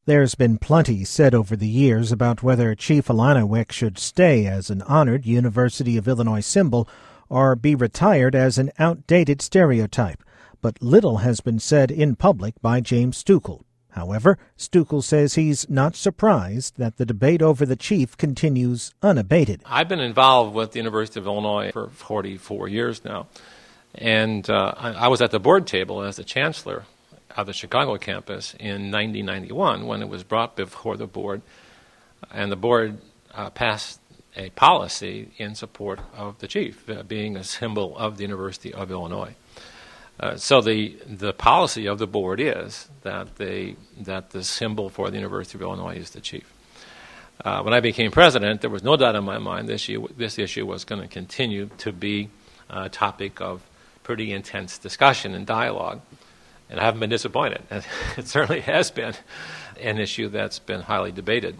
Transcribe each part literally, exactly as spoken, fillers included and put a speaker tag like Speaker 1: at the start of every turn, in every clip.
Speaker 1: There's been plenty said over the years about whether Chief Illiniwek should stay as an honored University of Illinois symbol or be retired as an outdated stereotype, but little has been said in public by James Stukel. However, Stukel says he's not surprised that the debate over the chief continues unabated.
Speaker 2: I've been involved with the University of Illinois for forty-four years now, and uh, I, I was at the board table as the chancellor of the Chicago campus in nineteen ninety-one when it was brought before the board, and the board uh, passed a policy in support of the chief uh, being a symbol of the University of Illinois. Uh, so the the policy of the board is that they that the symbol for the University of Illinois is the chief. Uh, when I became president, there was no doubt in my mind this issue, this issue was going to continue to be a topic of pretty intense discussion and dialogue, and I haven't been disappointed. It certainly has been an issue that's been highly debated.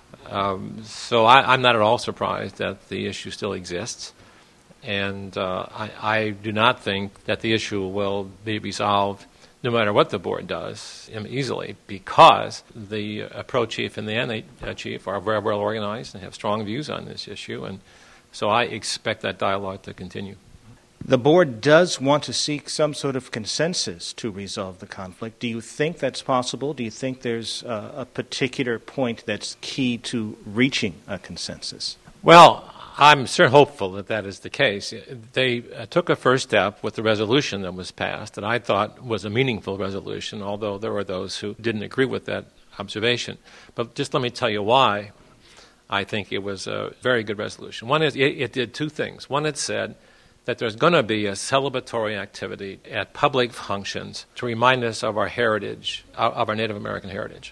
Speaker 2: Um, so I, I'm not at all surprised that the issue still exists. And uh, I, I do not think that the issue will be resolved, no matter what the board does, easily, because the uh, pro chief and the N A chief are very well organized and have strong views on this issue. And so I expect that dialogue to continue.
Speaker 3: The board does want to seek some sort of consensus to resolve the conflict. Do you think that's possible? Do you think there's uh, a particular point that's key to reaching a consensus?
Speaker 2: Well, I'm certainly hopeful that that is the case. They uh, took a first step with the resolution that was passed that I thought was a meaningful resolution, although there were those who didn't agree with that observation. But just let me tell you why I think it was a very good resolution. One is it, it did two things. One, it said that there's going to be a celebratory activity at public functions to remind us of our heritage, of our Native American heritage.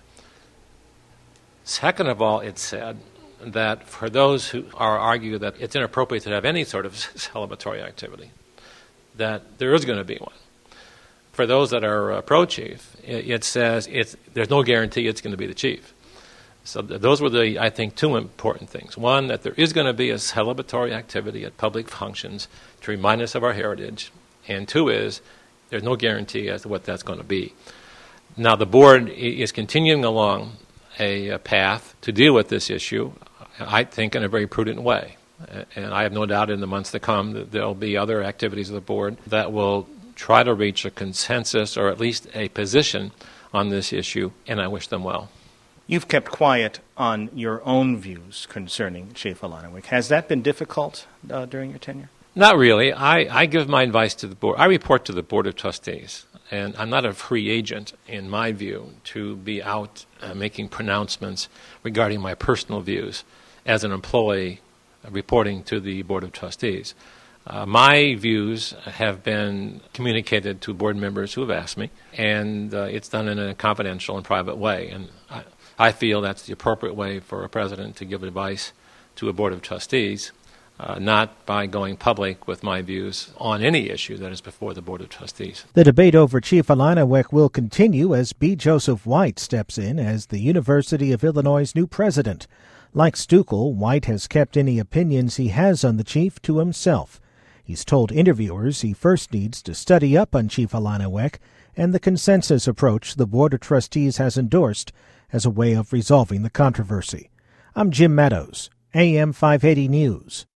Speaker 2: Second of all, it said that for those who are argue that it's inappropriate to have any sort of celebratory activity, that there is going to be one. For those that are uh, pro-chief, it, it says it's, there's no guarantee it's going to be the chief. So th- those were the, I think, two important things. One, that there is going to be a celebratory activity at public functions to remind us of our heritage. And two is, there's no guarantee as to what that's going to be. Now, the board is continuing along a, a path to deal with this issue, I think, in a very prudent way. And I have no doubt in the months to come that there will be other activities of the board that will try to reach a consensus or at least a position on this issue, and I wish them well.
Speaker 3: You've kept quiet on your own views concerning Chief Illiniwek. Has that been difficult uh, during your tenure?
Speaker 2: Not really. I, I give my advice to the board. I report to the Board of Trustees, and I'm not a free agent, in my view, to be out uh, making pronouncements regarding my personal views as an employee uh, reporting to the Board of Trustees. Uh, my views have been communicated to board members who have asked me, and uh, it's done in a confidential and private way. And I, I feel that's the appropriate way for a president to give advice to a Board of Trustees, uh, not by going public with my views on any issue that is before the Board of Trustees.
Speaker 1: The debate over Chief Illiniwek will continue as B. Joseph White steps in as the University of Illinois' new president. Like Stukel, White has kept any opinions he has on the chief to himself. He's told interviewers he first needs to study up on Chief Illiniwek and the consensus approach the Board of Trustees has endorsed as a way of resolving the controversy. I'm Jim Meadows, A M five eighty News.